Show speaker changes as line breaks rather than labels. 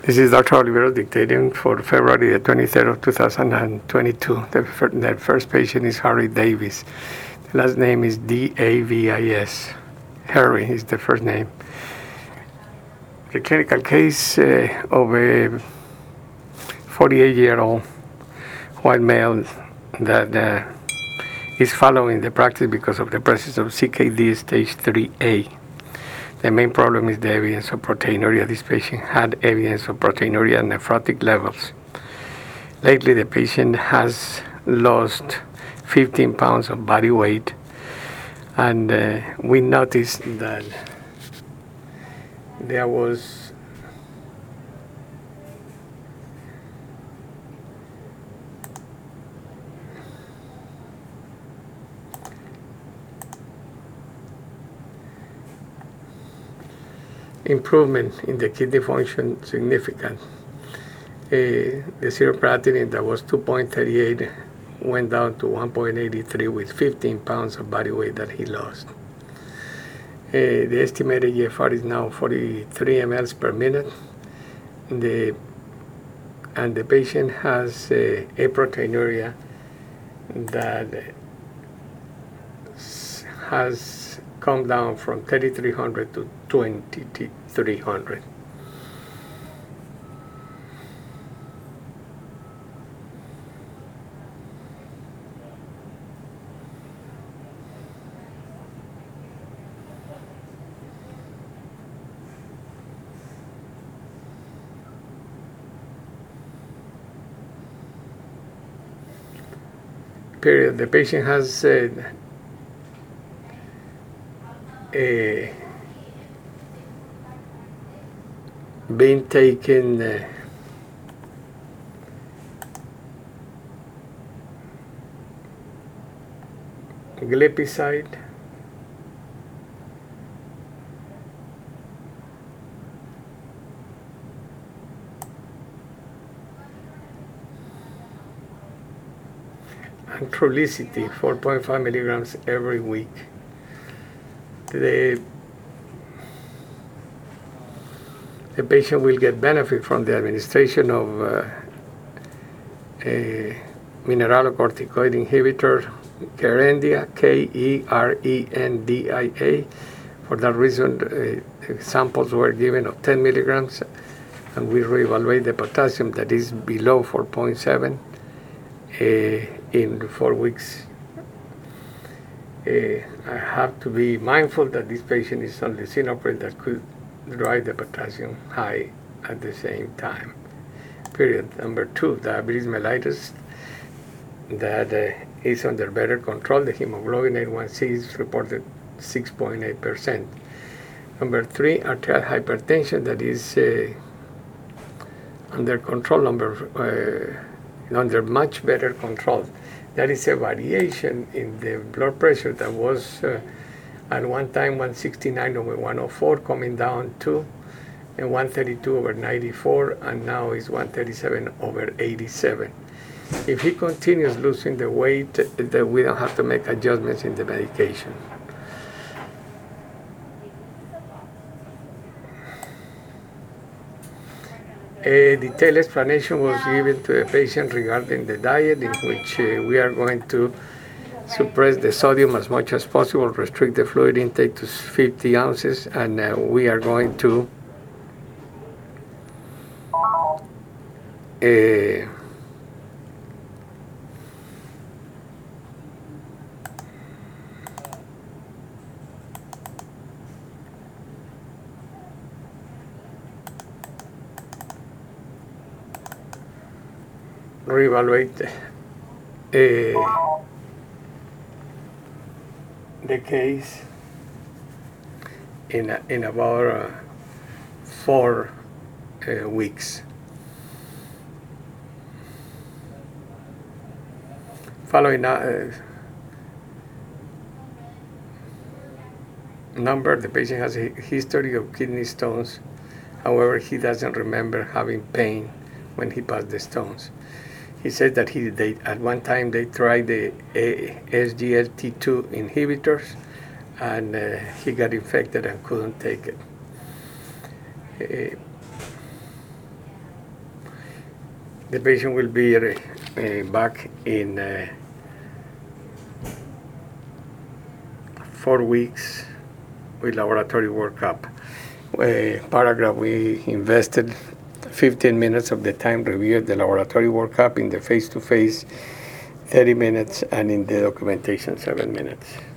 This is Dr. Olivero dictating for February the 23rd of 2022. The first patient is Harry Davis. The last name is Davis. Harry is the first name. The clinical case of a 48-year-old white male that is following the practice because of the presence of CKD stage 3A. The main problem is the evidence of proteinuria. This patient had evidence of proteinuria and nephrotic levels. Lately, the patient has lost 15 pounds of body weight, and we noticed that there was improvement in the kidney function significant. The seroplatinum that was 2.38 went down to 1.83 with 15 pounds of body weight that he lost. The estimated GFR is now 43 mLs per minute. And the patient has a proteinuria that has come down from 3,300 to 2,300. Period. The patient has been taking glipizide, and Trulicity, 4.5 milligrams every week. The patient will get benefit from the administration of a mineralocorticoid inhibitor, Kerendia, Kerendia. For that reason, samples were given of 10 milligrams, and we reevaluate the potassium that is below 4.7 in 4 weeks. I have to be mindful that this patient is on lisinopril that could drive the potassium high at the same time. Period. Number 2, diabetes mellitus that is under better control. The hemoglobin A1C is reported 6.8%. Number 3, arterial hypertension that is under control, under much better control. That is a variation in the blood pressure that was at one time 169 over 104, coming down to 132 over 94, and now is 137 over 87. If he continues losing the weight, then we don't have to make adjustments in the medication. A detailed explanation was given to the patient regarding the diet, in which we are going to suppress the sodium as much as possible, restrict the fluid intake to 50 ounces, and we are going to reevaluate the case in about 4 weeks. Following number, the patient has a history of kidney stones. However, he doesn't remember having pain when he passed the stones. He said that at one time they tried the SGLT2 inhibitors, and he got infected and couldn't take it. The patient will be back in 4 weeks with laboratory workup. Paragraph, we invested 15 minutes of the time reviewed the laboratory workup, in the face-to-face 30 minutes, and in the documentation 7 minutes.